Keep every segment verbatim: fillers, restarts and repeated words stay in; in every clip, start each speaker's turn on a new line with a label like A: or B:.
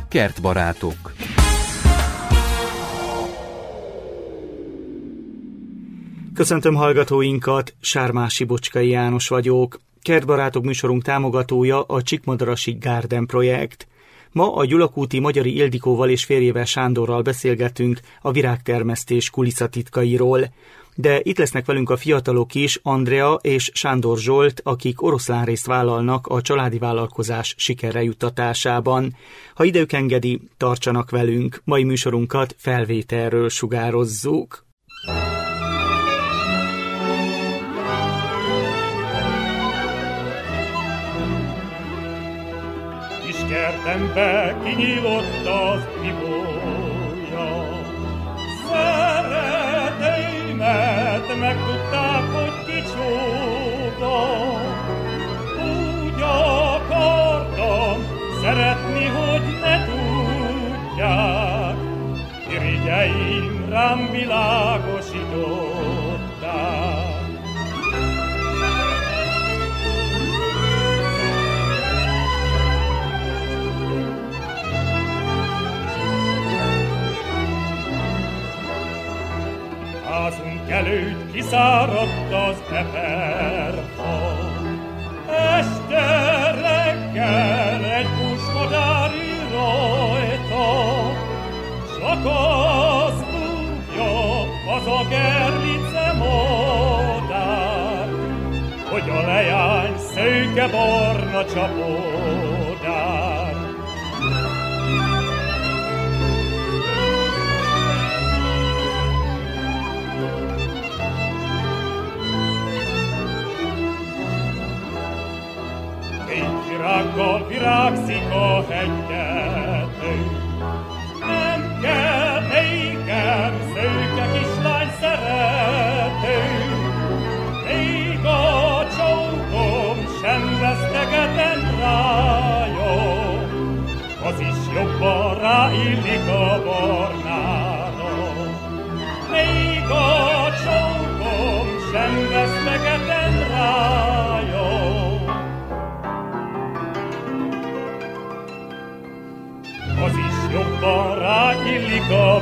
A: Kertbarátok.
B: Köszöntöm hallgatóinkat, Sármási Bocskai János vagyok. Kertbarátok műsorunk támogatója a Csíkmadarasi Garden projekt. Ma a Gyulakúti Magyari Ildikóval és férjével Sándorral beszélgetünk a virágtermesztés kulisszatitkairól. De itt lesznek velünk a fiatalok is, Andrea és Sándor Zsolt, akik oroszlánrészt vállalnak a családi vállalkozás sikerre juttatásában. Ha idők engedi, tartsanak velünk, mai műsorunkat felvételről sugározzuk.
C: Kertembe kinyílott az ibolya, szereteimet megtudták, hogy kicsoda. Úgy akartam szeretni, hogy ne tudják, irigyeim rám világosították. Házunk előtt kiszáradt az eperfa, este reggel egy pusmadár ül rajta, csak az búgja az a gerlice madár, hogy a leány szőke barna csapodár. Virággal virágzik a hegytető, nem kell nékem szőke kislány szerető, még a csókom sem vesztegetem rája, az is jobban ráillik a barnára. Még a csókom sem vesztegetem rája, az is jobban ráillik a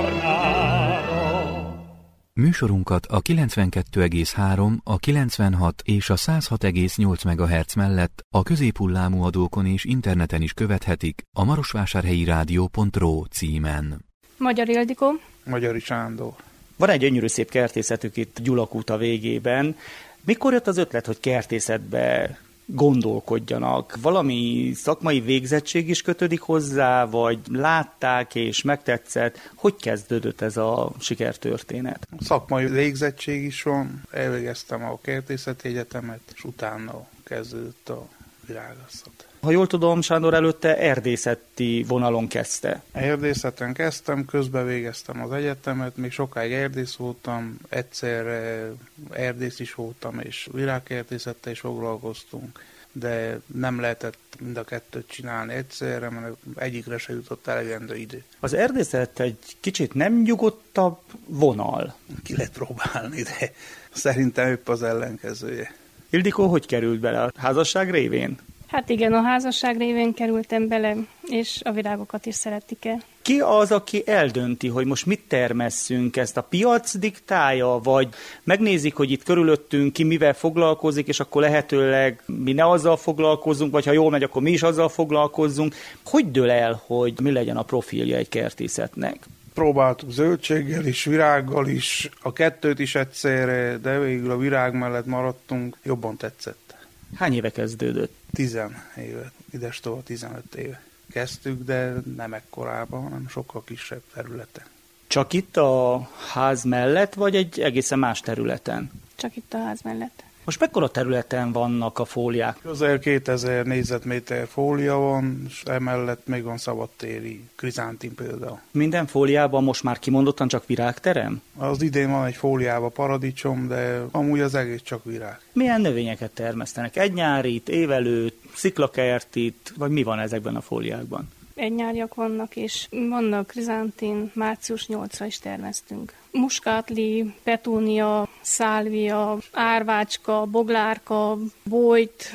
C: barnára.
A: Műsorunkat a kilencvenkettő egész három, a kilencvenhat és a száz hat egész nyolc megahertz mellett a középhullámú adókon és interneten is követhetik a marosvásárhelyi rádió pont ro címen.
D: Magyari Ildikó.
E: Magyari Sándor.
B: Van egy gyönyörű szép kertészetük itt Gyulakúta végében. Mikor jött az ötlet, hogy kertészetbe gondolkodjanak? Valami szakmai végzettség is kötődik hozzá, vagy látták és megtetszett? Hogy kezdődött ez a sikertörténet?
E: Szakmai végzettség is van. Elvégeztem a kertészeti egyetemet, és utána kezdődött a virágászat.
B: Ha jól tudom, Sándor előtte erdészeti vonalon kezdte.
E: Erdészeten kezdtem, közben végeztem az egyetemet, még sokáig erdész voltam, egyszerre erdész is voltam, és virágkertészettel is foglalkoztunk, de nem lehetett mind a kettőt csinálni egyszerre, mert egyikre se jutott elegendő idő.
B: Az erdészet egy kicsit nem nyugodtabb vonal.
E: Ki lehet próbálni, de szerintem épp az ellenkezője.
B: Ildikó, hogy került bele a házasság révén?
D: Hát igen, a házasság révén kerültem bele, és a virágokat is szeretik el.
B: Ki az, aki eldönti, hogy most mit termesszünk, ezt a piac diktálja, vagy megnézik, hogy itt körülöttünk ki mivel foglalkozik, és akkor lehetőleg mi ne azzal foglalkozzunk, vagy ha jól megy, akkor mi is azzal foglalkozzunk. Hogy dől el, hogy mi legyen a profilja egy kertészetnek?
E: Próbáltuk zöldséggel is, virággal is, a kettőt is egyszerre, de végül a virág mellett maradtunk, jobban tetszett.
B: Hány éve kezdődött?
E: Tizen éve, idestől tizenöt éve. Kezdtük, de nem ekkorában, hanem sokkal kisebb területen.
B: Csak itt a ház mellett, vagy egy egészen más területen?
D: Csak itt a ház mellett.
B: Most mekkora területen vannak a fóliák?
E: Közel kétezer négyzetméter fólia van, és emellett még van szabadtéri krizántin például.
B: Minden fóliában most már kimondottan csak virágterem?
E: Az idén van egy fóliában paradicsom, de amúgy az egész csak virág.
B: Milyen növényeket termesztenek? Egynyárit, évelőt, sziklakertit, vagy mi van ezekben a fóliákban?
D: Egynyáriak vannak, és vannak krizántin, március nyolcadikán is termesztünk. Muskátli, petúnia, szálvia, árvácska, boglárka, bojt,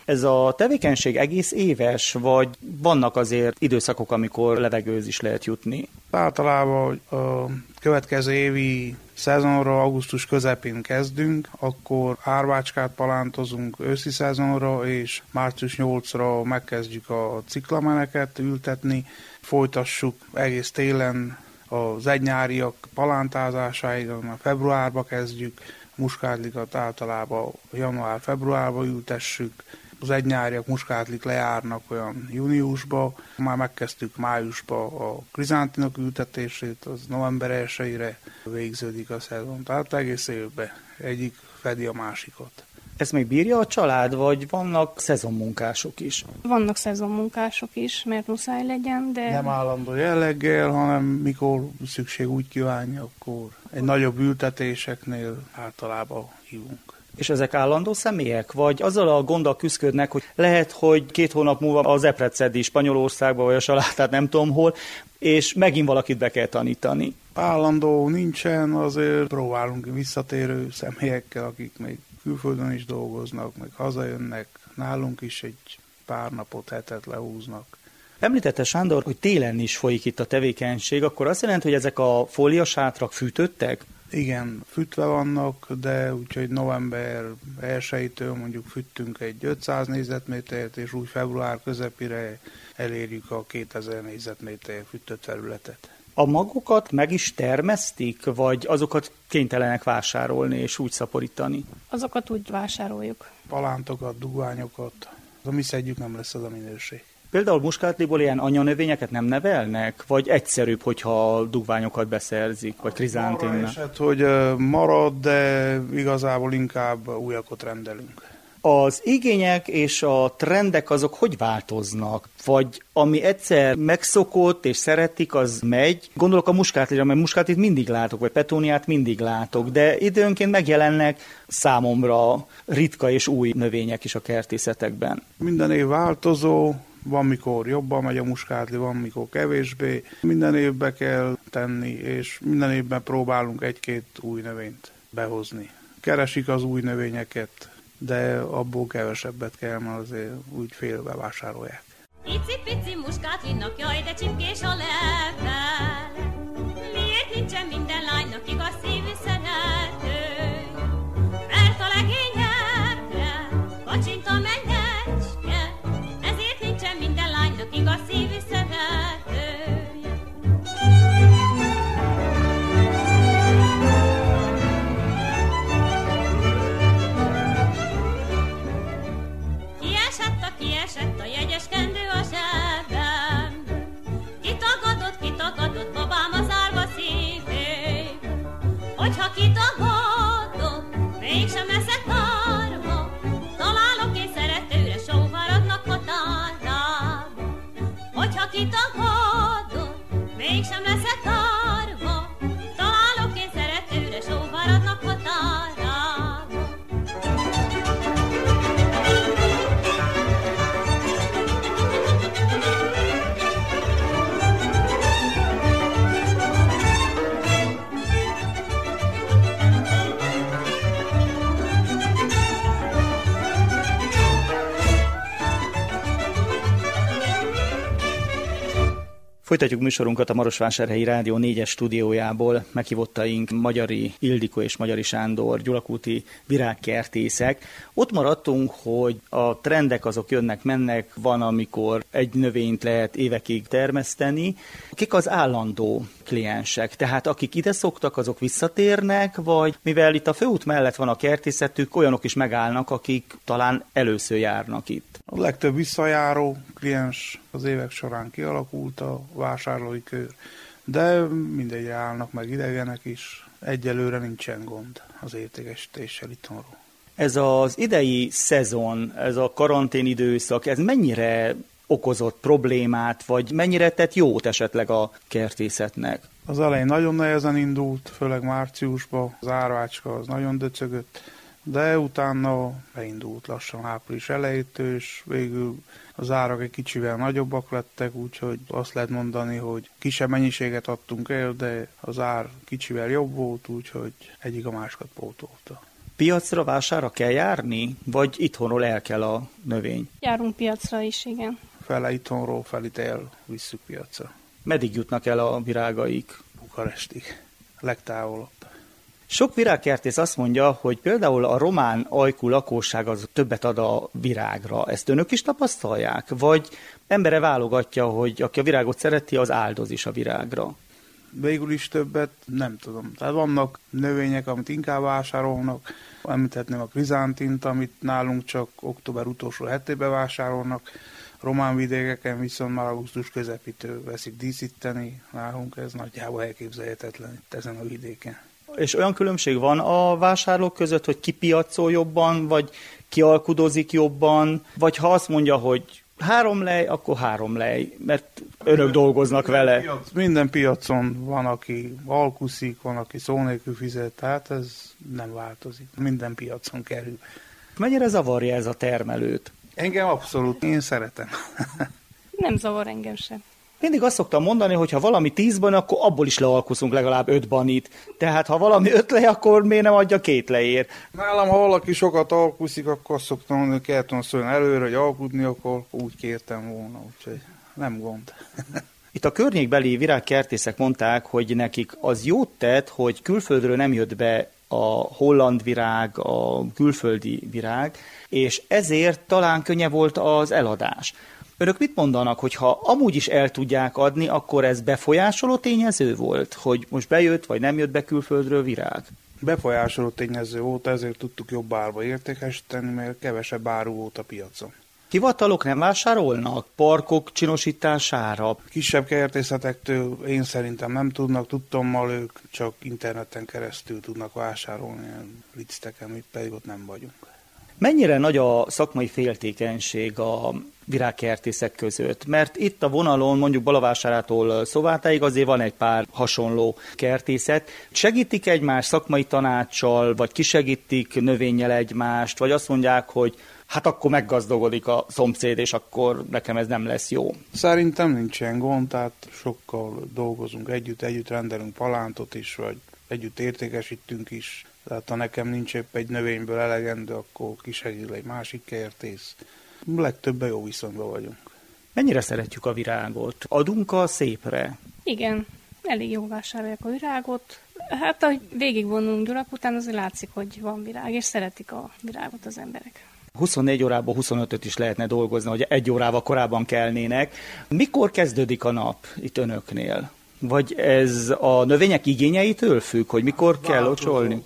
B: Ez a tevékenység egész éves, vagy vannak azért időszakok, amikor levegőhöz is lehet jutni?
E: Általában a következő évi szezonra augusztus közepén kezdünk, akkor árvácskát palántozunk őszi szezonra, és március nyolcadikánra megkezdjük a ciklameneket ültetni, folytassuk egész télen az egynyáriak palántázásáig, a februárba kezdjük, muskátlikat általában január-februárba ültessük, az egynyáriak muskátlik lejárnak olyan júniusba, már megkezdtük májusba a krizántinok ültetését, az november elsejére végződik a szezon, tehát egész évben egyik fedi a másikat.
B: Ezt még bírja a család, vagy vannak szezonmunkások is?
D: Vannak szezonmunkások is, mert muszáj legyen, de...
E: Nem állandó jelleggel, hanem mikor szükség úgy kívánja, akkor egy nagyobb ültetéseknél általában hívunk.
B: És ezek állandó személyek? Vagy azzal a gonddal küzdködnek, hogy lehet, hogy két hónap múlva az epret szedi Spanyolországba, vagy a salátát nem tudom hol, és megint valakit be kell tanítani?
E: Állandó nincsen, azért próbálunk visszatérő személyekkel, akik még külföldön is dolgoznak, meg hazajönnek, nálunk is egy pár napot, hetet lehúznak.
B: Említette Sándor, hogy télen is folyik itt a tevékenység, akkor azt jelenti, hogy ezek a fóliasátrak fűtöttek?
E: Igen, fűtve vannak, de úgyhogy november elsejétől mondjuk fűttünk egy ötszáz négyzetmétert, és úgy február közepére elérjük a kétezer négyzetméter fűtött területet.
B: A magokat meg is termesztik, vagy azokat kénytelenek vásárolni és úgy szaporítani?
D: Azokat úgy vásároljuk.
E: Palántokat, dugványokat, a mi szedjük, nem lesz az a minőség.
B: Például muskátliból ilyen anyanövényeket nem nevelnek? Vagy egyszerűbb, hogyha dugványokat beszerzik, vagy krizántinnát?
E: Arra eset, hogy marad, de igazából inkább újakat rendelünk.
B: Az igények és a trendek azok hogy változnak? Vagy ami egyszer megszokott és szeretik, az megy? Gondolok a muskátlira, mert muskátlit mindig látok, vagy petóniát mindig látok, de időnként megjelennek számomra ritka és új növények is a kertészetekben.
E: Minden év változó, van mikor jobban megy a muskátli, van mikor kevésbé. Minden évbe kell tenni, és minden évben próbálunk egy-két új növényt behozni. Keresik az új növényeket, de abból kevesebbet kell, mert azért úgy félbe vásárolják.
F: Icipici muskátlinak, jaj, de csipkés a level. Miért nincsen minden lánynak igaz szívű szerető? Mert a legényekre kacsint a mennecske, ezért nincsen minden lánynak igaz szívű szeretője. Kiesett a, kiesett a jegyes kendő a zsebem. Kitagadott, kitagadott babám az árva szívét. Hogyha kitagadom, mégsem leszek árva. Találok én szeretőre, sóharadnak határába. Hogyha kitagadom, mégsem leszek árva. Találok én szeretőre, sóharadnak határába.
B: Folytatjuk műsorunkat a Marosvásárhelyi Rádió négyes stúdiójából. Meghívottaink Magyari Ildikó és Magyari Sándor, gyulakúti virágkertészek. Ott maradtunk, hogy a trendek azok jönnek-mennek, van, amikor egy növényt lehet évekig termeszteni. Kik az állandó kliensek? Tehát akik ide szoktak, azok visszatérnek, vagy mivel itt a főút mellett van a kertészetük, olyanok is megállnak, akik talán először járnak itt?
E: A legtöbb visszajáró kliens az évek során kialakult a vásárlói kör, de mindegy állnak meg idegenek is. Egyelőre nincsen gond az értékesítéssel itthonról.
B: Ez az idei szezon, ez a karantén időszak, ez mennyire okozott problémát, vagy mennyire tett jót esetleg a kertészetnek?
E: Az elején nagyon nehezen indult, főleg márciusban, az árvácska az nagyon döcögött, de utána beindult lassan április elejétől, és végül az árak egy kicsivel nagyobbak lettek, úgyhogy azt lehet mondani, hogy kisebb mennyiséget adtunk el, de az ár kicsivel jobb volt, úgyhogy egyik a másikat pótolta.
B: Piacra, vásárra kell járni, vagy itthonról el kell a növény?
D: Járunk piacra is, igen.
E: Fele itthonról, felit elvisszük piacra.
B: Meddig jutnak el a virágaik?
E: Bukarestig, legtávolabb.
B: Sok virágkertész azt mondja, hogy például a román ajkú lakosság az többet ad a virágra. Ezt önök is tapasztalják? Vagy embere válogatja, hogy aki a virágot szereti, az áldoz is a virágra?
E: Végül is többet nem tudom. Tehát vannak növények, amit inkább vásárolnak. Említhetném a krizántint, amit nálunk csak október utolsó hetében vásárolnak. Román vidékeken viszont már augusztus közepétől veszik díszíteni. Nálunk ez nagyjából elképzelhetetlen itt ezen a vidéken.
B: És olyan különbség van a vásárlók között, hogy ki piacol jobban, vagy ki alkudozik jobban, vagy ha azt mondja, hogy három lej, akkor három lej, mert önök dolgoznak vele.
E: Piac, minden piacon van, aki alkuszik, van, aki szó nélkül fizet, tehát ez nem változik. Minden piacon kerül.
B: Mennyire zavarja ez a termelőt?
E: Engem abszolút, én szeretem.
D: Nem zavar engem sem.
B: Mindig azt szoktam mondani, hogy ha valami tízban, akkor abból is lealkuszunk legalább öt banit. Tehát ha valami öt lej, akkor miért nem adja két lejér?
E: Nálam, ha valaki sokat alkuszik, akkor azt szoktam mondani, hogy kellett volna szólni előre, hogy alkudni, akkor úgy kértem volna, úgyhogy nem gond.
B: Itt a környékbeli virágkertészek mondták, hogy nekik az jót tett, hogy külföldről nem jött be a holland virág, a külföldi virág, és ezért talán könnyebb volt az eladás. Önök mit mondanak, hogy ha amúgy is el tudják adni, akkor ez befolyásoló tényező volt, hogy most bejött vagy nem jött be külföldről virág?
E: Befolyásoló tényező volt, ezért tudtuk jobb árba értékesíteni, mert kevesebb áru volt a piacon.
B: Hivatalok nem vásárolnak parkok csinosítására?
E: Kisebb kertészetektől én szerintem nem tudnak, tudtommal ők csak interneten keresztül tudnak vásárolni, licteken, mi pedig ott nem vagyunk.
B: Mennyire nagy a szakmai féltékenység a virágkertészek között? Mert itt a vonalon, mondjuk Balavásárától Szovátáig azért van egy pár hasonló kertészet. Segítik egymást szakmai tanácssal, vagy kisegítik növényel egymást, vagy azt mondják, hogy hát akkor meggazdagodik a szomszéd, és akkor nekem ez nem lesz jó.
E: Szerintem nincs ilyen gond, tehát sokkal dolgozunk együtt, együtt rendelünk palántot is, vagy együtt értékesítünk is. Tehát ha nekem nincs épp egy növényből elegendő, akkor kisegít egy másik kertész. Legtöbben jó viszonyban vagyunk.
B: Mennyire szeretjük a virágot? Adunk a szépre?
D: Igen, elég jól vásárolják a virágot. Hát, ahogy végigvonulunk Gyulak után, azért látszik, hogy van virág, és szeretik a virágot az emberek.
B: huszonnégy órából huszonötöt is lehetne dolgozni, hogy egy órával korábban kelnének. Mikor kezdődik a nap itt önöknél? Vagy ez a növények igényeitől függ, hogy mikor kell locsolni?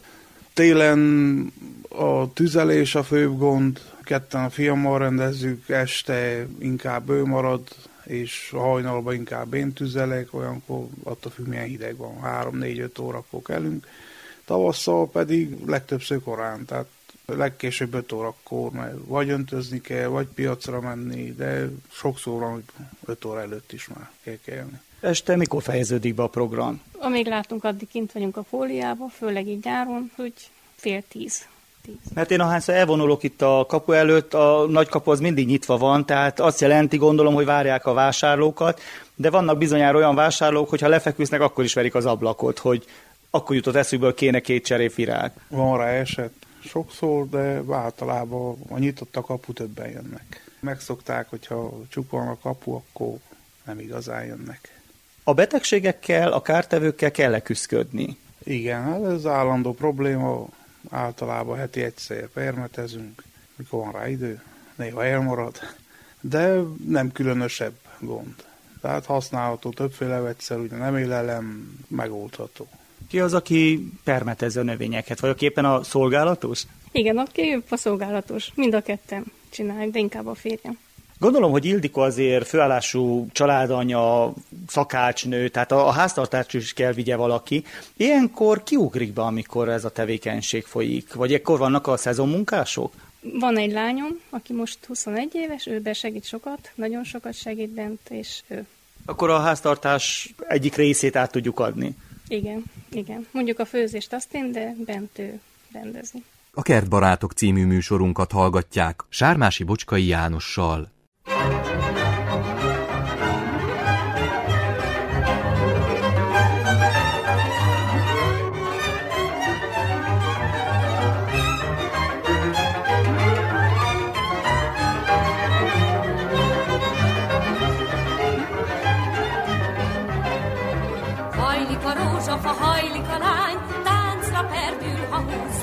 E: Télen a tüzelés a főbb gond, ketten a fiammal rendezzük, este inkább ő marad, és a hajnalban inkább én tüzelek, olyankor attól függ, milyen hideg van, három-négy-öt órakor kelünk. Tavasszal pedig legtöbbször korán, tehát legkésőbb öt órakor, mert vagy öntözni kell, vagy piacra menni, de sokszor van, hogy öt óra előtt is már kell kelni.
B: Este mikor fejeződik be a program?
D: Amíg látunk, addig kint vagyunk a fóliában, főleg így nyáron, hogy fél tíz. tíz.
B: Mert én ahányszor elvonulok itt a kapu előtt, a nagy kapu az mindig nyitva van, tehát azt jelenti, gondolom, hogy várják a vásárlókat, de vannak bizonyára olyan vásárlók, hogy ha lefeküsznek, akkor is verik az ablakot, hogy akkor jutott eszükből, kéne két cserép virág.
E: Van rá eset sokszor, de általában a nyitott a kapu, többen jönnek. Megszokták, hogyha csukva van a kapu, akkor nem igazán jönnek.
B: A betegségekkel, a kártevőkkel kell leküszködni.
E: Igen, hát ez állandó probléma, általában heti egyszer permetezünk, mikor van rá idő, néha elmarad, de nem különösebb gond. Tehát használható többféle vegyszer, ugye nem élelem, megoldható.
B: Ki az, aki permetezze a növényeket, vagy aki éppen a szolgálatos?
D: Igen, aki a szolgálatos. Mind a ketten csinálják, de inkább a férjem.
B: Gondolom, hogy Ildikó azért főállású családanya, szakácsnő, tehát a háztartást is kell vigye valaki. Ilyenkor kiugrik be, amikor ez a tevékenység folyik? Vagy ekkor vannak a szezonmunkások?
D: Van egy lányom, aki most huszonegy éves, ő besegít sokat, nagyon sokat segít bent, és ő.
B: Akkor a háztartás egyik részét át tudjuk adni?
D: Igen, igen. Mondjuk a főzést azt én, de bent ő rendezni.
A: A Kertbarátok című műsorunkat hallgatják Sármási Bocskai Jánossal.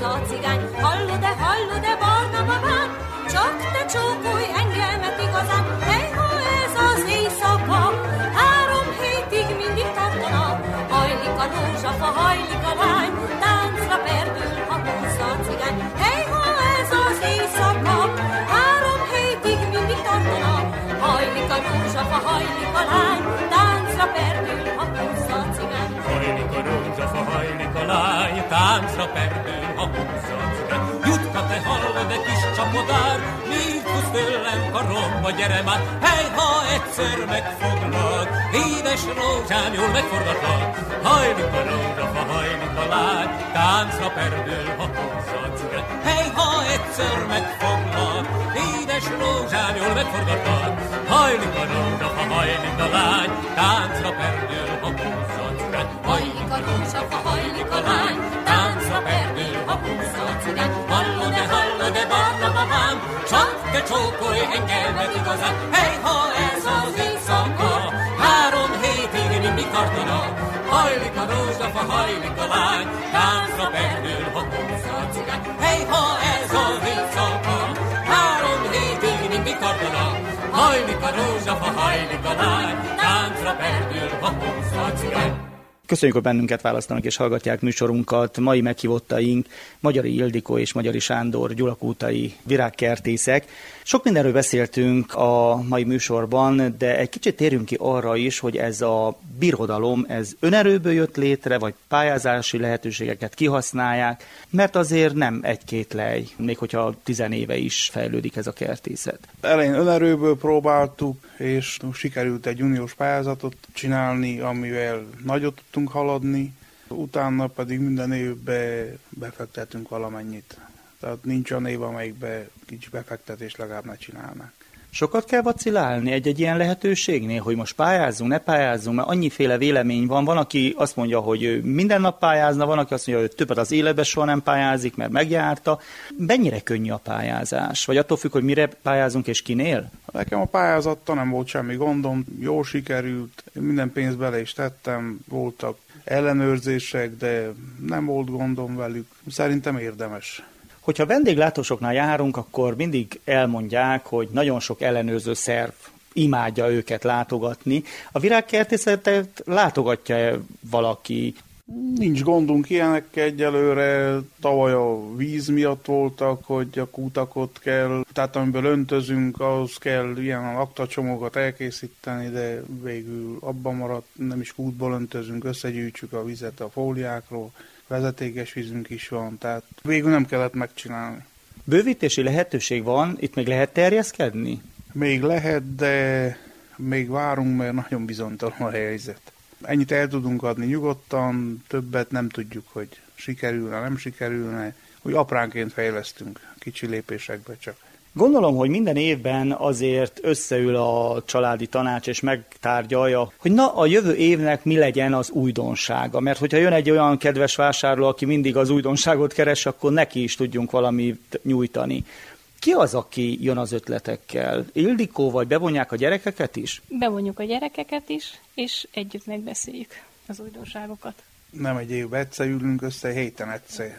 F: húzza a cigány. Hallod-e, hallod-e, barna babám, csak te csókolj engemet igazán. Hely, ha ez az éjszaka, három hétig mindig tartana. Hajlik a rózsafa, hajlik a lány, táncra perdül, ha húzza a cigány. Hely, ha ez az éjszaka, három hétig mindig tartana. Hajlik a rózsafa, hajlik a lány, táncra perdül, ha húzza a cigány.
C: Hajlik a rózsafa, hajlik a lány, táncra perdül, ha húzza a cigány. Jutka, te hallod-e kis csapodár, miért húz tőlem karomba, gyere már. Hely, ha egyszer megfoglak, édes rózsám, jól megforgatlak. Hajlik a rózsafa, hajlik a lány, táncra perdül, ha húzza a cigány. Hely, ha egyszer megfoglak, édes rózsám, jól megforgatlak. Hajlik a rózsafa, hajlik a lány, táncra perdül, ha húzza a cigány.
F: Hajlik a rózsafa, hajlik a lány, táncra perdül, ha húzza a cigány.
C: Hallod-e, hallod-e, barna babám, csak te csókolj engemet igazán. Hely, ha ez az éjszaka, három hétig mindig tartana. Hajlik a rózsafa, hajlik a lány, táncra perdül, ha húzza a cigány. Hely, ha ez az éjszaka, három hétig mindig tartana. Hajlik a rózsafa, hajlik a lány, táncra perdül, ha húzza a cigány.
B: Köszönjük, hogy bennünket választanak és hallgatják műsorunkat. Mai meghívottaink Magyari Ildikó és Magyari Sándor, gyulakútai virágkertészek. Sok mindenről beszéltünk a mai műsorban, de egy kicsit térjünk ki arra is, hogy ez a birodalom, ez önerőből jött létre, vagy pályázási lehetőségeket kihasználják, mert azért nem egy-két lej, még hogyha tizenéve is fejlődik ez a kertészet.
E: Elején önerőből próbáltuk, és sikerült egy uniós pályázatot csinálni, amivel nagyot tudtunk haladni, utána pedig minden évben befektetünk valamennyit. Tehát nincs olyan év, amelyikben kicsi befektetés legalább ne csinálnák.
B: Sokat kell vacilálni egy-egy ilyen lehetőségnél, hogy most pályázzunk, ne pályázzunk, mert annyiféle vélemény van. Van, aki azt mondja, hogy ő minden nap pályázna, van, aki azt mondja, hogy többet az életben soha nem pályázik, mert megjárta. Mennyire könnyű a pályázás? Vagy attól függ, hogy mire pályázunk és kinél?
E: Nekem a pályázattal nem volt semmi gondom, jól sikerült, minden pénzt bele is tettem, voltak ellenőrzések, de nem volt gondom velük. Szerintem érdemes.
B: Hogyha vendéglátósoknál járunk, akkor mindig elmondják, hogy nagyon sok ellenőrző szerv imádja őket látogatni. A virágkertészetet látogatja valaki?
E: Nincs gondunk ilyenekkel egyelőre. Tavaly a víz miatt voltak, hogy a kútakot kell, tehát amiből öntözünk, ahhoz kell ilyen aktacsomagokat elkészíteni, de végül abban maradt, nem is kútból öntözünk, összegyűjtsük a vizet a fóliákról, vezetékes vízünk is van, tehát végül nem kellett megcsinálni.
B: Bővítési lehetőség van, itt még lehet terjeszkedni?
E: Még lehet, de még várunk, mert nagyon bizonytalan a helyzet. Ennyit el tudunk adni nyugodtan, többet nem tudjuk, hogy sikerülne, nem sikerülne, úgy apránként fejlesztünk, kicsi lépésekbe csak.
B: Gondolom, hogy minden évben azért összeül a családi tanács és megtárgyalja, hogy na a jövő évnek mi legyen az újdonsága. Mert hogyha jön egy olyan kedves vásárló, aki mindig az újdonságot keres, akkor neki is tudjunk valamit nyújtani. Ki az, aki jön az ötletekkel? Ildikó, vagy bevonják a gyerekeket is?
D: Bevonjuk a gyerekeket is, és együtt megbeszéljük az újdonságokat.
E: Nem egy évben egyszer ülünk össze, héten egyszer.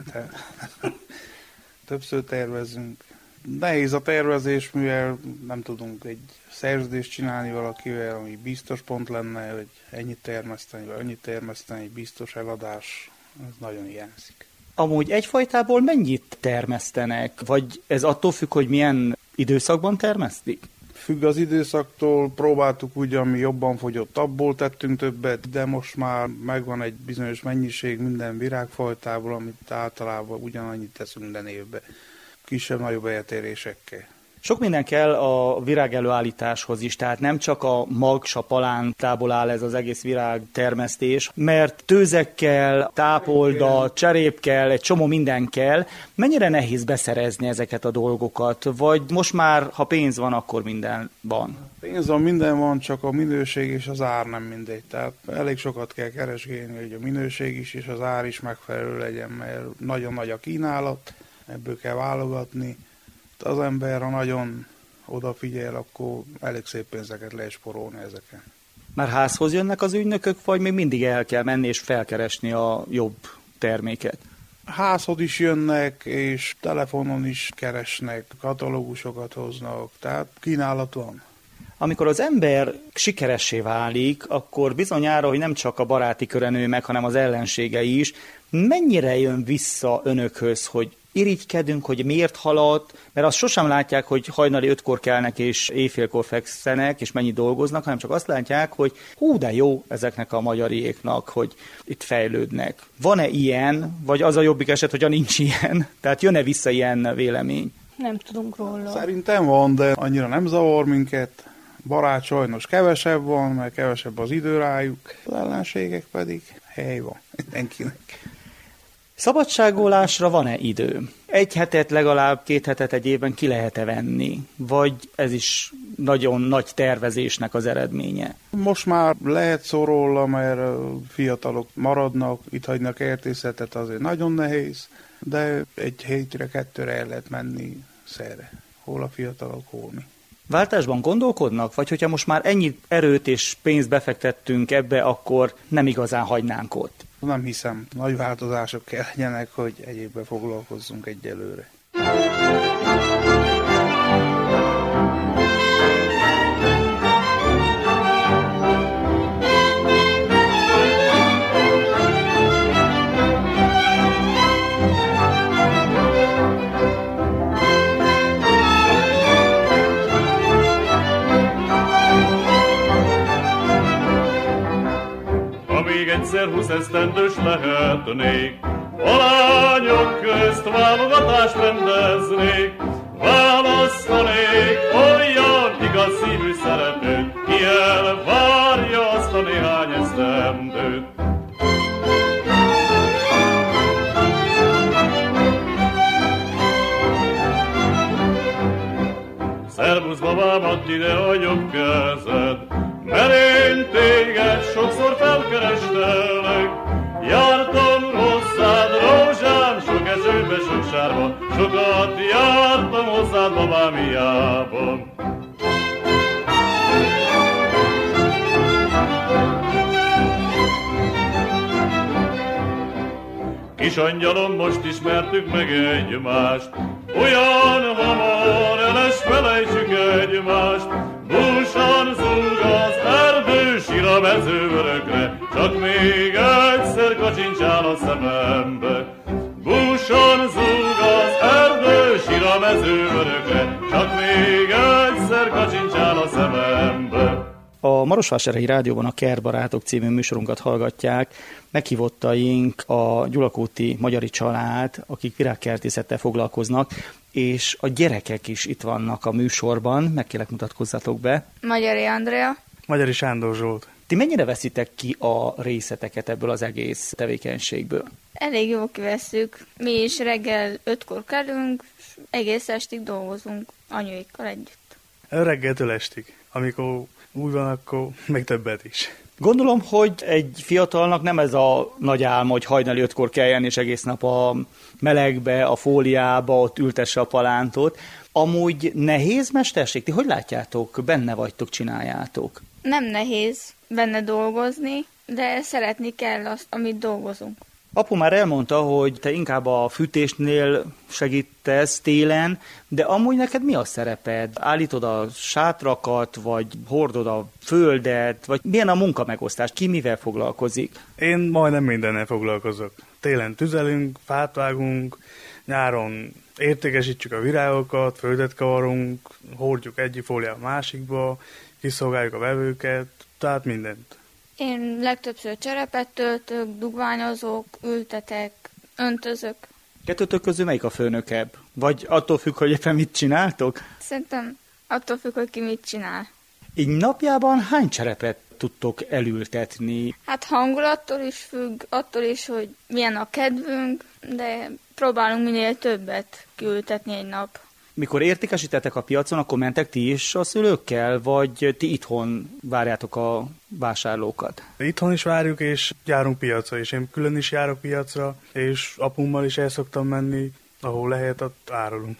E: Többször tervezünk. Nehéz a tervezés, mivel nem tudunk egy szerződést csinálni valakivel, ami biztos pont lenne, hogy ennyit termeszteni, vagy annyit termeszteni, egy biztos eladás, ez nagyon hiányzik.
B: Amúgy egyfajtából mennyit termesztenek? Vagy ez attól függ, hogy milyen időszakban termesztik?
E: Függ az időszaktól, próbáltuk úgy, ami jobban fogyott, abból tettünk többet, de most már megvan egy bizonyos mennyiség minden virágfajtából, amit általában ugyanannyit teszünk minden évben. Kisebb-nagyobb eltérésekkel.
B: Sok minden kell a virág előállításhoz is, tehát nem csak a mag, a palántából áll ez az egész virágtermesztés, mert tőzekkel, tápolda, cserép kell, egy csomó minden kell. Mennyire nehéz beszerezni ezeket a dolgokat? Vagy most már, ha pénz van, akkor minden van?
E: Pénz van, minden van, csak a minőség és az ár nem mindegy. Tehát elég sokat kell keresgélni, hogy a minőség is és az ár is megfelelő legyen, mert nagyon nagy a kínálat, ebből kell válogatni. Az ember, ha nagyon odafigyel, akkor elég szép pénzeket lehet spórolni ezeken.
B: Már házhoz jönnek az ügynökök, vagy még mindig el kell menni és felkeresni a jobb terméket?
E: Házhoz is jönnek, és telefonon is keresnek, katalógusokat hoznak, tehát kínálat van.
B: Amikor az ember sikeressé válik, akkor bizonyára, hogy nem csak a baráti köre nő meg, hanem az ellensége is, mennyire jön vissza önökhöz, hogy irigykedünk, hogy miért haladt, mert azt sosem látják, hogy hajnali ötkor kelnek és éjfélkor fekszenek, és mennyit dolgoznak, hanem csak azt látják, hogy hú, de jó ezeknek a magyariéknak, hogy itt fejlődnek. Van-e ilyen, vagy az a jobbik eset, hogyha nincs ilyen? Tehát jön-e vissza ilyen vélemény?
D: Nem tudunk róla.
E: Szerintem van, de annyira nem zavar minket. Barát sajnos kevesebb van, mert kevesebb az idő rájuk. Az ellenségek pedig hely van mindenkinek.
B: Szabadságolásra van-e idő? Egy hetet, legalább két hetet egy évben ki lehet-e venni? Vagy ez is nagyon nagy tervezésnek az eredménye?
E: Most már lehet szó róla, mert fiatalok maradnak, itt hagynak értészetet, azért nagyon nehéz, de egy hétre, kettőre el lehet menni szerre. Hol a fiatalok, hol mi.
B: Váltásban gondolkodnak? Vagy hogyha most már ennyi erőt és pénzt befektettünk ebbe, akkor nem igazán hagynánk ott?
E: Nem hiszem, nagy változások kell legyenek, hogy egyébben foglalkozzunk egyelőre.
G: Egyszer húsz esztendős lehetnék, a lányok közt válogatást rendeznék, választanék olyan igaz szívű szeretőt, ki elvárja azt a néhány esztendőt. Szervusz babámat, ide a jobb kezed, mert én téged sokszor felkerestelek. Jártam hozzád, rózsám, sok esőbe, sok sárba, sokat jártam hozzád, babám, hiába. Kis angyalom, most ismertük meg egymást, olyan hamar el is felejtsük egymást. Búsan zúg az erdő, sír a mező örökre, csak még egyszer kacsincsál a szemembe. Búsan zúg az erdő, sír a mező örökre, csak még egyszer kacsincsál a szemembe.
B: A Marosvásárhelyi Rádióban a Kertbarátok című műsorunkat hallgatják. Meghívottaink a gyulakúti magyari család, akik virágkertészettel foglalkoznak, és a gyerekek is itt vannak a műsorban. Meg kérlek, mutatkozzatok be.
H: Magyari Andrea.
I: Magyari Sándor Zsolt.
B: Ti mennyire veszitek ki a részleteket ebből az egész tevékenységből?
H: Elég jól kivesszük. Mi is reggel ötkor kelünk, és egész estig dolgozunk anyuékkal együtt.
I: Reggeltől estig. Amikor úgy van, akkor meg többet is.
B: Gondolom, hogy egy fiatalnak nem ez a nagy álma, hogy hajnali ötkor keljen, és egész nap a melegbe, a fóliába, ott ültesse a palántot. Amúgy nehéz mesterség? Ti hogy látjátok? Benne vagytok, csináljátok?
H: Nem nehéz benne dolgozni, de szeretni kell azt, amit dolgozunk.
B: Apu már elmondta, hogy te inkább a fűtésnél segítesz télen, de amúgy neked mi a szereped? Állítod a sátrakat, vagy hordod a földet, vagy milyen a munkamegosztás? Ki mivel foglalkozik?
I: Én majdnem mindennel foglalkozok. Télen tüzelünk, fát vágunk, nyáron értékesítjük a virágokat, földet kavarunk, hordjuk egyik fóliát a másikba, kiszolgáljuk a vevőket, tehát mindent.
H: Én legtöbbször cserepet töltök, dugványozok, ültetek, öntözök.
B: Kettőtök közül melyik a főnökebb? Vagy attól függ, hogy éppen mit csináltok?
H: Szerintem attól függ, hogy ki mit csinál.
B: Így napjában hány cserepet tudtok elültetni?
H: Hát hangulattól is függ, attól is, hogy milyen a kedvünk, de próbálunk minél többet kiültetni egy nap.
B: Mikor értékesítettek a piacon, akkor mentek ti is a szülőkkel, vagy ti itthon várjátok a vásárlókat?
I: Itthon is várjuk, és járunk piacra, és én külön is járok piacra, és apummal is el szoktam menni, ahol lehet, ott árulunk.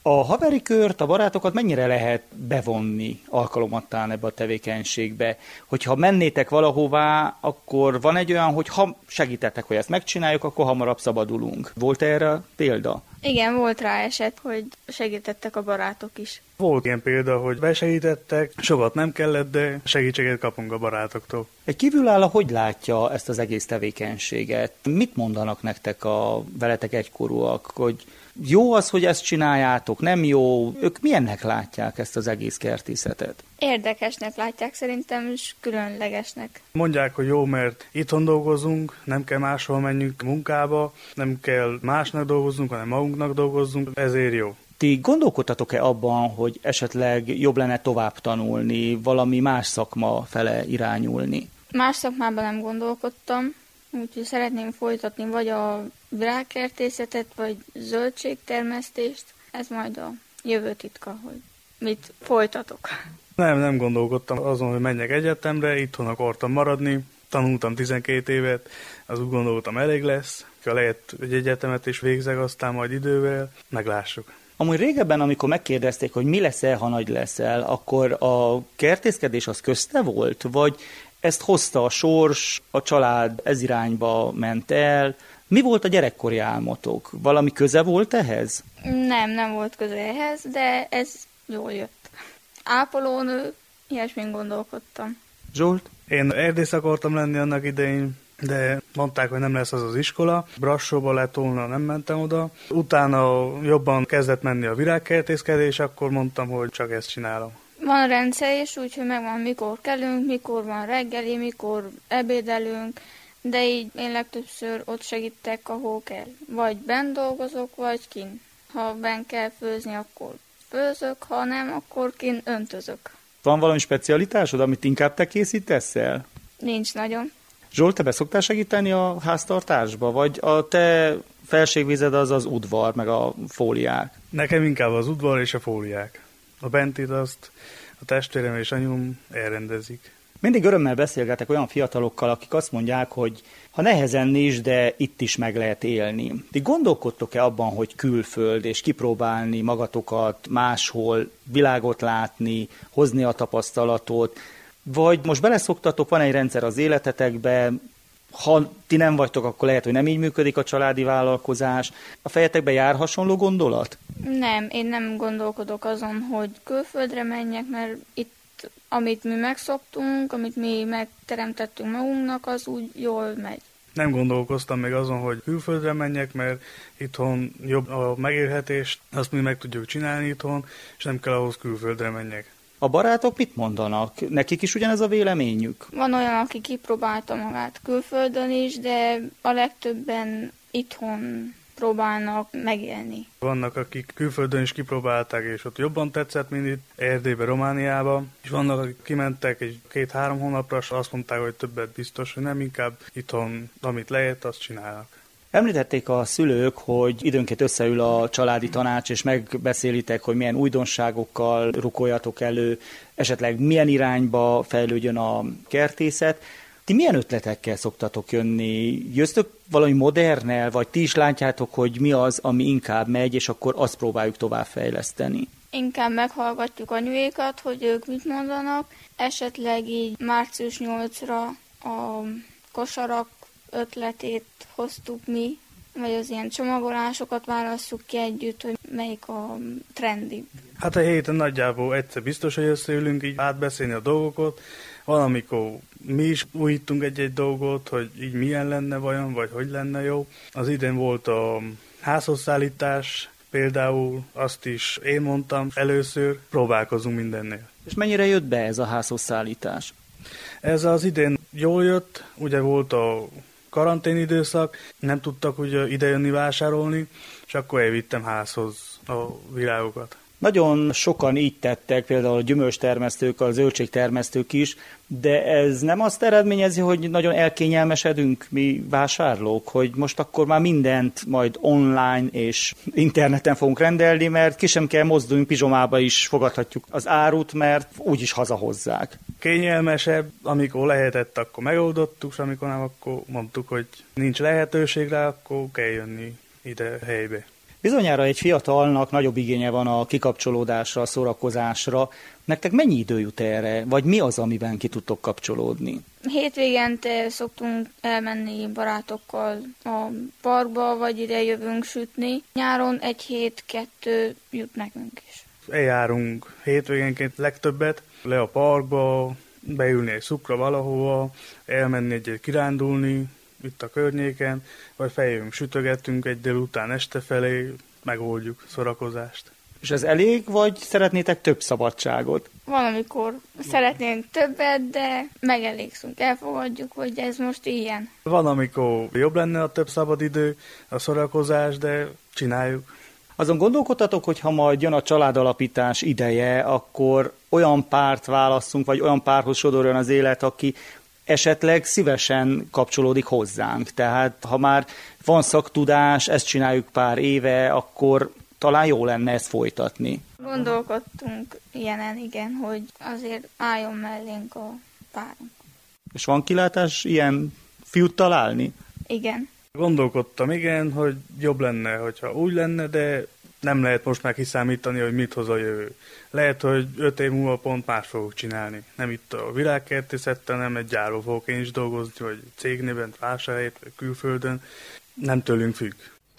B: A haveri kört, a barátokat mennyire lehet bevonni alkalomattán ebbe a tevékenységbe? Hogyha mennétek valahová, akkor van egy olyan, hogy ha segítettek, hogy ezt megcsináljuk, akkor hamarabb szabadulunk. Volt erre példa?
H: Igen, volt rá eset, hogy segítettek a barátok is.
I: Volt ilyen példa, hogy besegítettek, sokat nem kellett, de segítséget kapunk a barátoktól.
B: Egy kívülálló hogy látja ezt az egész tevékenységet? Mit mondanak nektek a veletek egykorúak, hogy jó az, hogy ezt csináljátok, nem jó? Ők milyennek látják ezt az egész kertészetet?
H: Érdekesnek látják szerintem, és különlegesnek.
I: Mondják, hogy jó, mert itthon dolgozunk, nem kell máshol menjünk munkába, nem kell másnak dolgozzunk, hanem magunknak dolgozzunk, ezért jó.
B: Ti gondolkodtatok-e abban, hogy esetleg jobb lenne tovább tanulni, valami más szakma fele irányulni?
H: Más szakmában nem gondolkodtam, úgyhogy szeretném folytatni vagy a virágkertészetet, vagy zöldségtermesztést. Ez majd a jövő titka, hogy mit folytatok.
I: Nem, nem gondolkodtam azon, hogy menjek egyetemre, itthon akartam maradni, tanultam tizenkét évet, az úgy gondoltam elég lesz, ha lehet egy egyetemet is végzek, aztán majd idővel meglássuk.
B: Amúgy régebben, amikor megkérdezték, hogy mi leszel, ha nagy leszel, akkor a kertészkedés az közte volt, vagy ezt hozta a sors, a család ez irányba ment el? Mi volt a gyerekkori álmotok? Valami köze volt ehhez?
H: Nem, nem volt köze ehhez, de ez jól jött. Ápolónő, ilyesmin gondolkodtam.
B: Zsolt?
I: Én erdész akartam lenni annak idején, de mondták, hogy nem lesz az az iskola. Brassóba lett volna, nem mentem oda. Utána jobban kezdett menni a virágkertészkedés, akkor mondtam, hogy csak ezt csinálom.
H: Van rendszer is, úgyhogy megvan, mikor kelünk, mikor van reggeli, mikor ebédelünk, de így én legtöbbször ott segítek, ahol kell. Vagy benn dolgozok, vagy kint. Ha benn kell főzni, akkor főzök, ha nem, akkor kint öntözök.
B: Van valami specialitásod, amit inkább te készítesz el?
H: Nincs nagyon.
B: Zsolt, te be szoktál segíteni a háztartásba, vagy a te felségvized az az udvar, meg a fóliák?
I: Nekem inkább az udvar és a fóliák. A bentit azt a testvérem és anyum elrendezik.
B: Mindig örömmel beszélgetek olyan fiatalokkal, akik azt mondják, hogy ha nehezen is, de itt is meg lehet élni. Ti gondolkodtok-e abban, hogy külföld, és kipróbálni magatokat máshol, világot látni, hozni a tapasztalatot, vagy most beleszoktatok, van egy rendszer az életetekbe, ha ti nem vagytok, akkor lehet, hogy nem így működik a családi vállalkozás. A fejetekben jár hasonló gondolat?
H: Nem, én nem gondolkodok azon, hogy külföldre menjek, mert itt, amit mi megszoktunk, amit mi megteremtettünk magunknak, az úgy jól megy.
I: Nem gondolkoztam még azon, hogy külföldre menjek, mert itthon jobb a megélhetést, azt mi meg tudjuk csinálni itthon, és nem kell ahhoz külföldre menjek.
B: A barátok mit mondanak? Nekik is ugyanez a véleményük?
H: Van olyan, aki kipróbálta magát külföldön is, de a legtöbben itthon próbálnak megélni.
I: Vannak, akik külföldön is kipróbálták, és ott jobban tetszett, mint itt Erdélybe, Romániába. És vannak, akik kimentek egy két-három hónapra, és azt mondták, hogy többet biztos, hogy nem, inkább itthon, amit lehet, azt csinálnak.
B: Említették a szülők, hogy időnként összeül a családi tanács, és megbeszélitek, hogy milyen újdonságokkal rukoljatok elő, esetleg milyen irányba fejlődjön a kertészet. Ti milyen ötletekkel szoktatok jönni? Jöztök valami modernel, vagy ti is látjátok, hogy mi az, ami inkább megy, és akkor azt próbáljuk továbbfejleszteni?
H: Inkább meghallgatjuk anyuékat, hogy ők mit mondanak. Esetleg így március nyolcadika a kosarak ötletét hoztuk mi, vagy az ilyen csomagolásokat válasszuk ki együtt, hogy melyik a trendi.
I: Hát a héten nagyjából egyszer biztos, hogy összeülünk így átbeszélni a dolgokat. Valamikor mi is újítunk egy-egy dolgot, hogy így milyen lenne vajon, vagy hogy lenne jó. Az idén volt a házhozszállítás, például azt is én mondtam először, próbálkozunk mindennél.
B: És mennyire jött be ez a házhozszállítás?
I: Ez az idén jól jött, ugye volt a karantén időszak, nem tudtak ugye idejönni vásárolni, és akkor elvittem házhoz a virágokat.
B: Nagyon sokan így tettek, például a gyümölcstermesztők, a zöldségtermesztők is, de ez nem azt eredményezi, hogy nagyon elkényelmesedünk mi vásárlók, hogy most akkor már mindent majd online és interneten fogunk rendelni, mert ki sem kell mozduljunk, pizsomába is fogadhatjuk az árut, mert úgyis hazahozzák.
I: Kényelmesebb, amikor lehetett, akkor megoldottuk, és amikor nem, akkor mondtuk, hogy nincs lehetőség rá, akkor kell jönni ide helybe.
B: Bizonyára egy fiatalnak nagyobb igénye van a kikapcsolódásra, a szórakozásra. Nektek mennyi idő jut erre, vagy mi az, amiben ki tudtok kapcsolódni?
H: Hétvégente szoktunk elmenni barátokkal a parkba, vagy ide jövünk sütni. Nyáron egy hét-kettő jut nekünk is.
I: Eljárunk hétvégénként legtöbbet, le a parkba, beülni egy szukra valahova, elmenni egyet kirándulni, itt a környéken, vagy feljövünk, sütögetünk egy délután este felé, megoldjuk szórakozást.
B: És ez elég, vagy szeretnétek több szabadságot?
H: Valamikor szeretnénk többet, de megelégszünk, elfogadjuk, hogy ez most ilyen.
I: Van, amikor jobb lenne a több szabadidő, a szórakozás, de csináljuk.
B: Azon gondolkodtatok, hogy ha majd jön a családalapítás ideje, akkor olyan párt válasszunk, vagy olyan párhoz sodorjon az élet, aki esetleg szívesen kapcsolódik hozzánk. Tehát ha már van szaktudás, ezt csináljuk pár éve, akkor talán jó lenne ezt folytatni.
H: Gondolkodtunk ilyenen, igen, hogy azért álljon mellénk a párunk.
B: És van kilátás ilyen fiút találni?
H: Igen.
I: Gondolkodtam, igen, hogy jobb lenne, hogyha úgy lenne, de nem lehet most már kiszámítani, hogy mit hoz a jövő. Lehet, hogy öt év múlva pont más fogok csinálni. Nem itt a virágkertészettel, nem egy gyárba fogok én is dolgozni, vagy cégnéven, vásárhelyet, vagy külföldön. Nem tőlünk függ.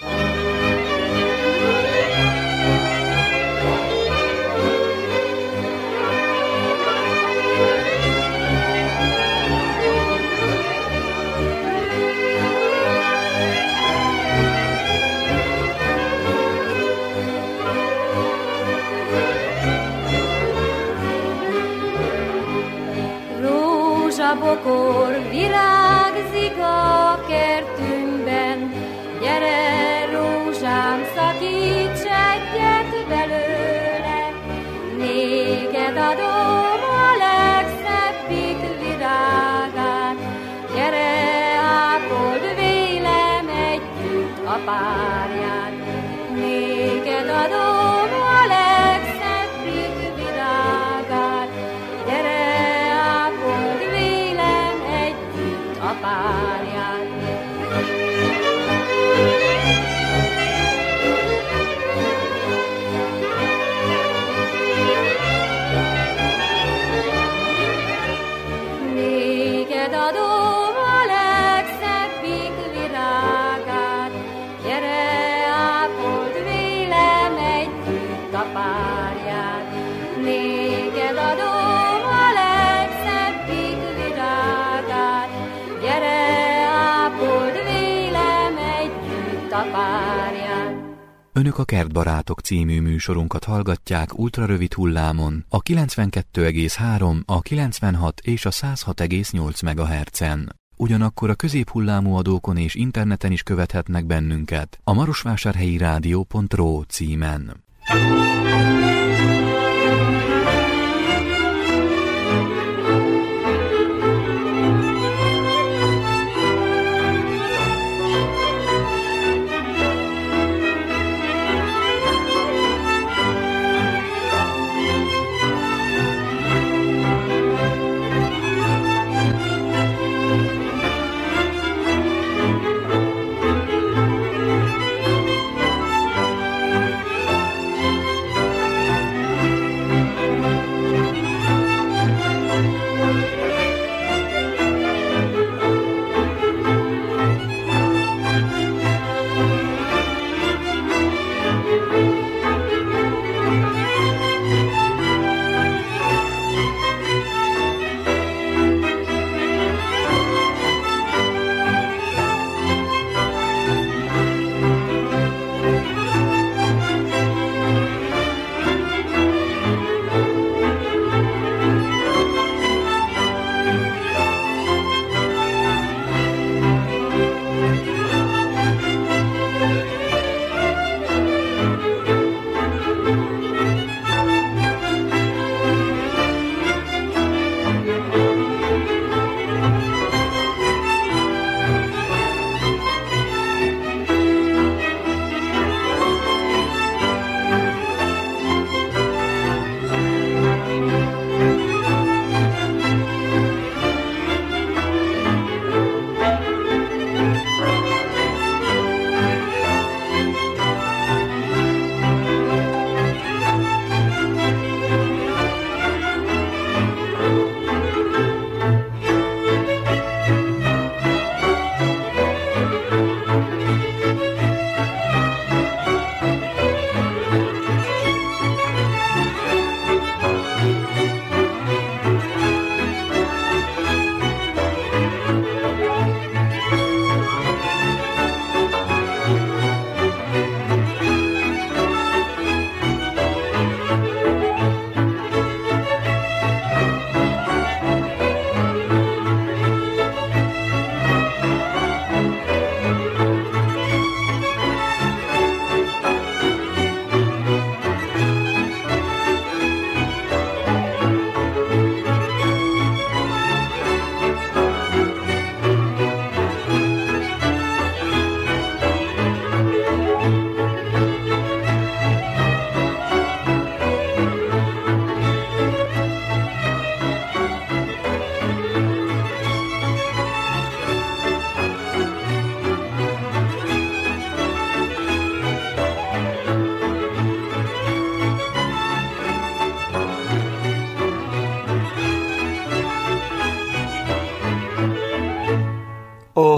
F: Bokor virágzik a kertünkben, gyere rózsám, szakíts egyet belőle, néked adom a legszebbik virágát, gyere ápold vélem együtt a párját, néked adom a legszebbik virágát, gyere ápold vélem együtt a párját. Néked adom a legszebbik virágát, gyere ápold vélem együtt a párját. Néked adom a legszebbik virágát, gyere ápold vélem együtt a párját.
A: Önök a Kertbarátok című műsorunkat hallgatják ultrarövid hullámon, a kilencvenkettő egész három, a kilencvenhat és a száz hat egész nyolc megahertzen. Ugyanakkor a középhullámú adókon és interneten is követhetnek bennünket a marosvásárhelyi rádió pont ro címen.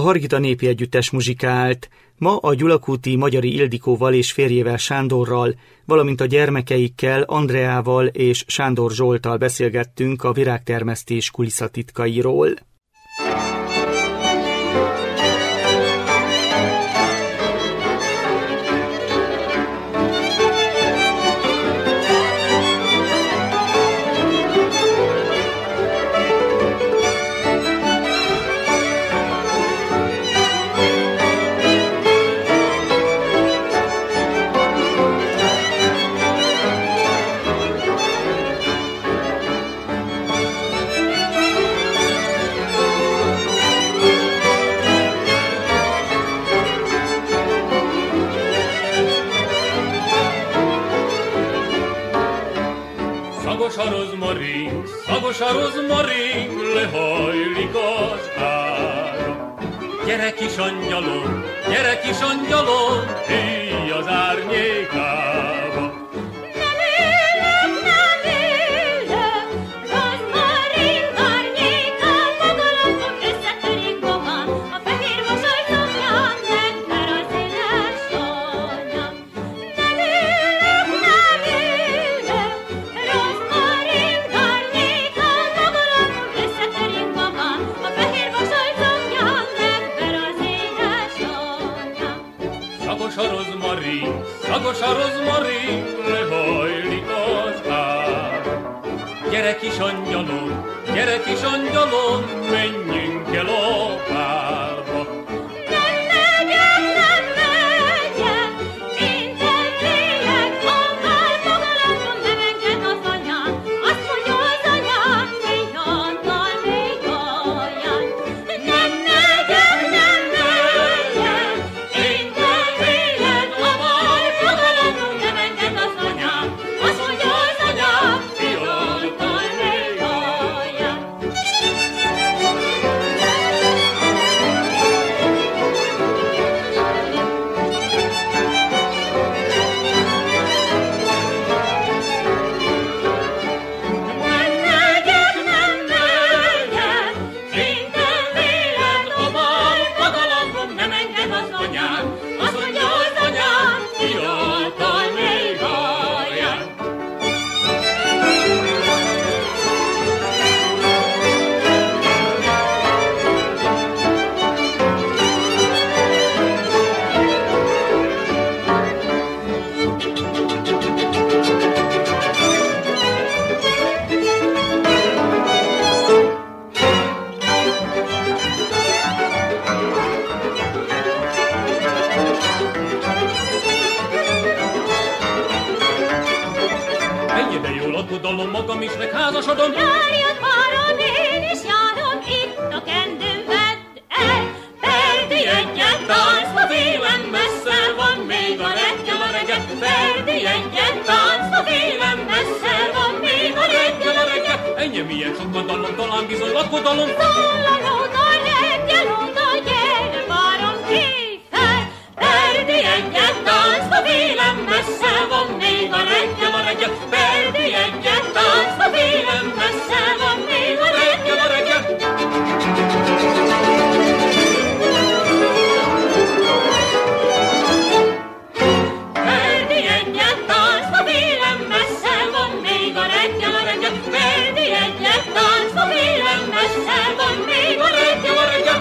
B: Hargita népi együttes muzsikált. Ma a Gyulakúti Magyari Ildikóval és férjével Sándorral, valamint a gyermekeikkel Andreával és Sándor Zsolttal beszélgettünk a virágtermesztés kulisszatitkairól.
C: Szagos a rozmarin, szagos a rozmarin, lehajlik az ára. Gyere kis angyalom, gyere kis angyalom, híj az árnyékába.
F: Nem élek, nem élek, rozmarin árnyékán, magalapom összetörik magam, a fehér vasaj szoknyám, megver az éles anyám. Nem élek, nem élek, rozmarin árnyékán, magalapom összetörik magam, a fehér vasaj szoknyám, megver az éles anyám.
C: Szagos a rozmarin, szagos a rozmarin, lehajlik az ára. Gyere kis angyalom, gyere kis angyalom, menjünk el a pálba.
F: Nem megyek, nem megyek, én félek, a pál magalapon nem enged az anyám, azt mondja az anyám, mély antal, mély alján. Nem megyek, nem megyek, én félek, a pál magalapon nem enged az anyám, azt mondja az anyám, mély antal, mély alján. Nem megyek, nem megyek, én félek, a pál magalapon nem enged az anyám, azt mondja az anyám, fiatal még alján.
C: Mennyire jól alkudalom magam is, meg házasodom.
F: Járjon páron, én is járom, itt a kendőm vedd el. Ferdi egyen táncba, vélem messze van még a reggel a reggel. Ferdi egyen táncba, vélem messze van még a reggel a reggel.
C: Ennyi milyen sokan dalom, talán bizony lakodalom.
F: Szólal oda, reggel oda, gyere páron, kéfel. Ferdi egyen táncba, vélem messze van még a reggel a reggel. Ferdi egyen táncba, vélem messze van még a reggel a reggel. Ferdi egyen táncba, vélem messze van még a reggel a reggel. Ferdi egyen táncba, vélem messze van még a reggel a reggel.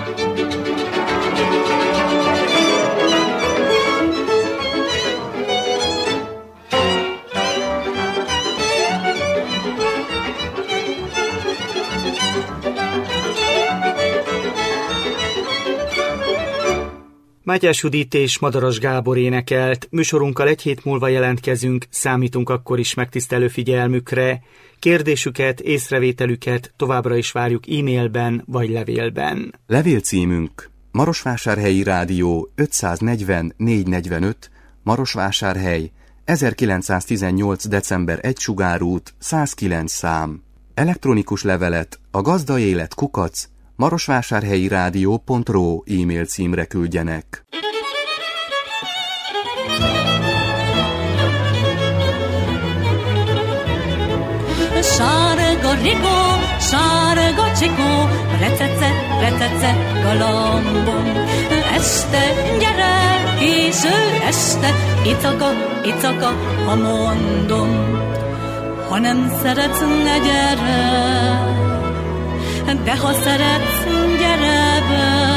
B: Mátyás Judit és Madaras Gábor énekelt. Műsorunkkal egy hét múlva jelentkezünk, számítunk akkor is megtisztelő figyelmükre. Kérdésüket, észrevételüket továbbra is várjuk e-mailben vagy levélben.
A: Levélcímünk Marosvásárhelyi Rádió ötszáznegyven négyszáznegyvenöt, Marosvásárhely, ezerkilencszáztizennyolc. december egy Sugárút, százkilenc szám. Elektronikus levelet a gazdaélet kukac marosvásárhelyi rádió pont ro e-mail címre küldjenek.
J: Sárga rigó, sárga csikó, recece, retece galambom. Este gyere, késő este, icaka, icaka, ha mondom. Ha nem szeretsz, ne gyere, de ha szeretsz, gyere be.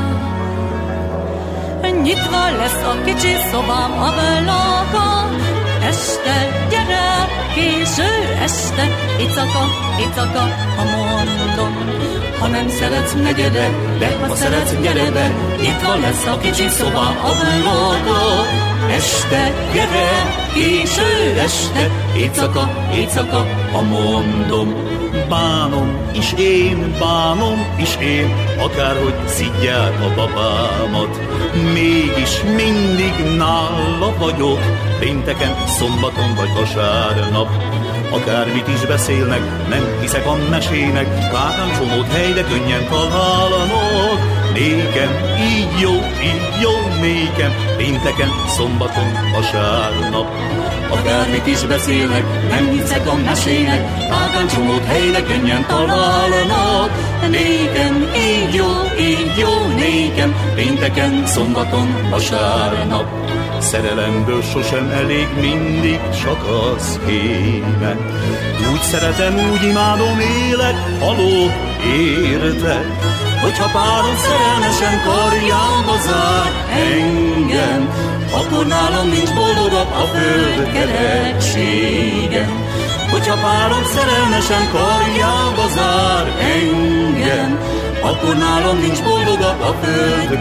J: Nyitva lesz a kicsi szobám ablaka, este gyere, késő este, icaka, icaka, ha mondom. Ha nem szeretsz, ne gyere, de ha szeretsz, gyere be. Nyitva lesz a kicsi szobám ablaka, este gyere, késő este, icaka, icaka, ha mondom.
K: Bánom is én, bánom is én, akárhogy szidják a babámat. Mégis mindig nála vagyok, pénteken, szombaton vagy vasárnap. Akármit is beszélnek, nem hiszek a mesének, Kártán csomót helyre könnyen találnak. Nékem így jó, így jó nékem, pénteken, szombaton, vasárnap. Akármit is beszélnek, nem hiszek a mesének, Kártán csomót helyre könnyen találnak. Nékem így jó, így jó nékem, pénteken, szombaton, vasárnap. Szerelemből sosem elég, mindig csak az kéne. Úgy szeretem, úgy imádom, élek, halok, érte. Hogyha párom szerelmesen karjába zár engem, akkor nálam nincs boldogabb a föld kerekségem. Hogyha párom szerelmesen karjába zár engem, akkor nálam nincs boldogabb a föld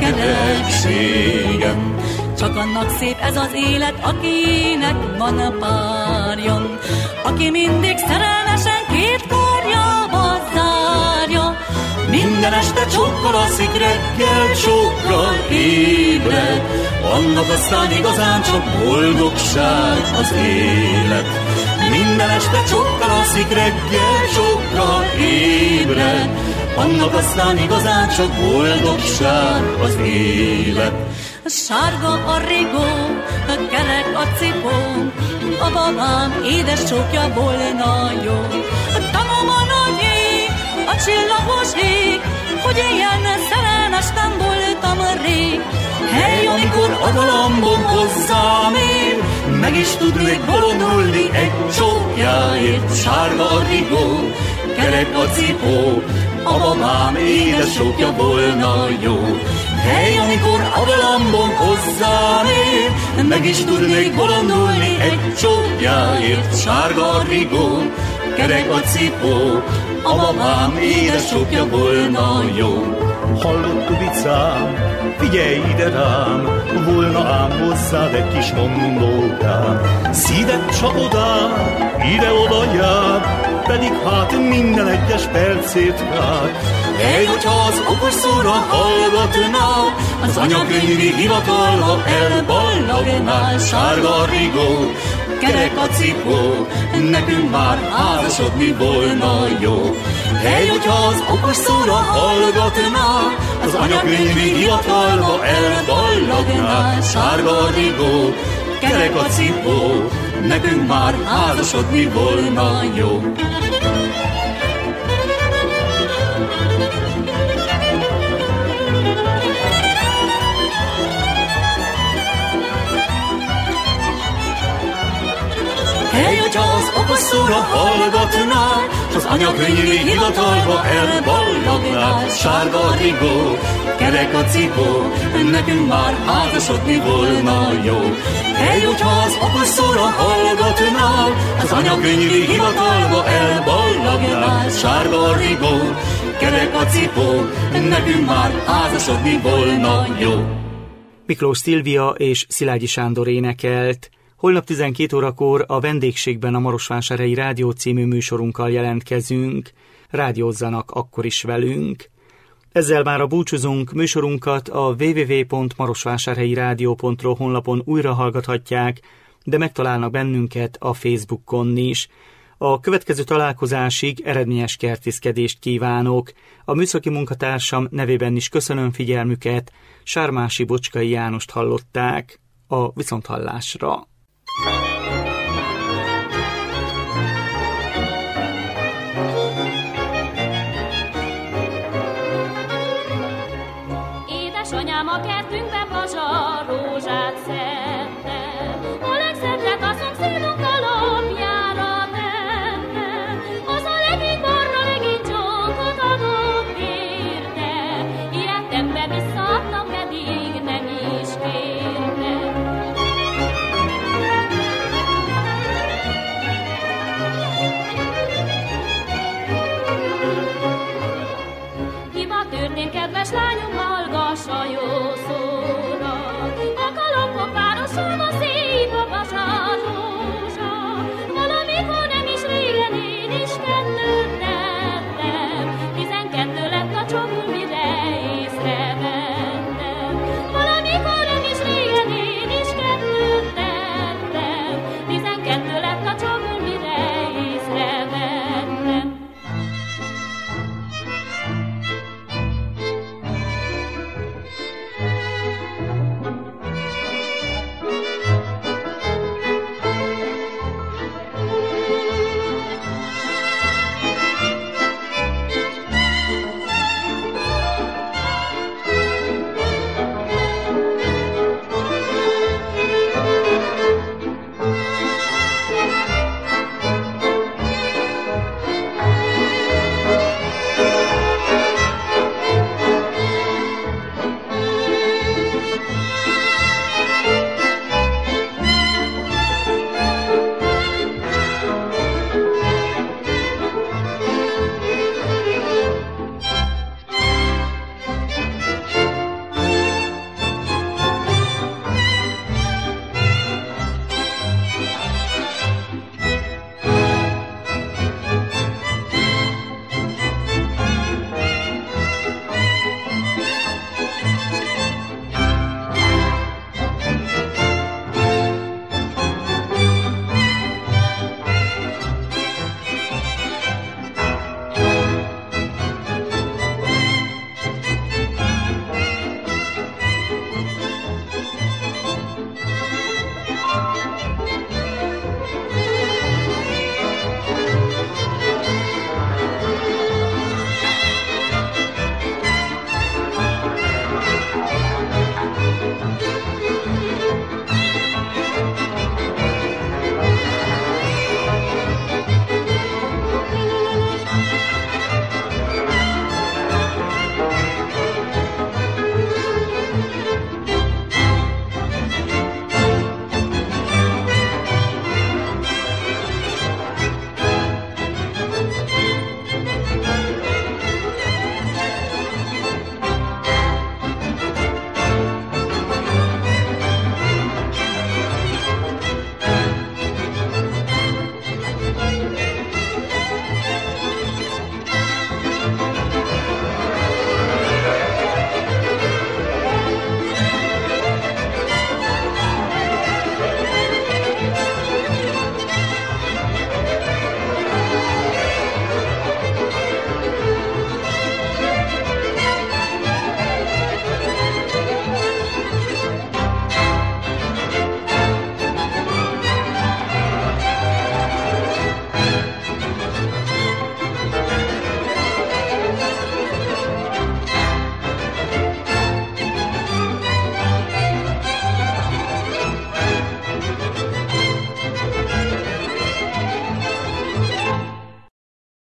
K: kerekségem. Csak annak szép ez az élet, akinek van a párja, aki mindig szerelmesen két karjába zárja. Minden este csókkal alszik, reggel csókkal ébred, annak aztán igazán csak boldogság az élet. Minden este csókkal alszik, reggel csókkal ébred, annak aztán igazán csak boldogság az élet. Sárga a rigó, a kerek a cipó, a babám édes csókja volna jó. Tanom a nagy ég, a csillagos ég, hogy ilyen szerelmes nem voltam rég. Hely, amikor a galambom hozzám ér, meg is tudnék bolondulni egy csókjáért. Sárga a rigó, kerek a cipó, a babám édes csókja volna jó. Hely, amikor a galambom hozzám ér, meg is tudnék bolondulni egy csókjáért. Sárga a rigó, kerek a cipó, a babám édes csókja volna jó. Hallott, Kubicám, figyelj ide rám, volna ám hozzád egy kis mondókám. Szíved csapodál, ide-oda jár, pedig hát minden egyes percét vár. Hely, hogyha az okos szóra hallgatná, az anyakönyvi hivatalba elballagnál. Sárga a rigó, kerek a cipó, nekünk már házasodni volna jó. Hely, hogyha az okos szóra hallgatná, az anyakönyvi hivatalba elballagnál. Sárga a rigó, kerek a cipó, nekünk már házasodni volna jó. Hely, hogyha az okos szóra hallgatnál, s az anyakönyvi hivatalba elballagnál. Sárga a rigó, kerek a cipó, nekünk már házasodni volna jó. Hely, hogyha az okos szóra hallgatnál, az anyakönyvi hivatalba elballagnál. Sárga a rigó, kerek a cipó, nekünk már házasodni volna jó.
B: Miklós Szilvia és Szilágyi Sándor énekelt. Holnap tizenkét órakor a vendégségben a Marosvásárhelyi Rádió című műsorunkkal jelentkezünk. Rádiózzanak akkor is velünk. Ezzel már a búcsúzunk, műsorunkat a double-u double-u double-u pont marosvásárhelyi rádió pont ro honlapon újra hallgathatják, de megtalálnak bennünket a Facebookon is. A következő találkozásig eredményes kertészkedést kívánok. A műszaki munkatársam nevében is köszönöm figyelmüket, Sármási Bocskai Jánost hallották. A viszonthallásra.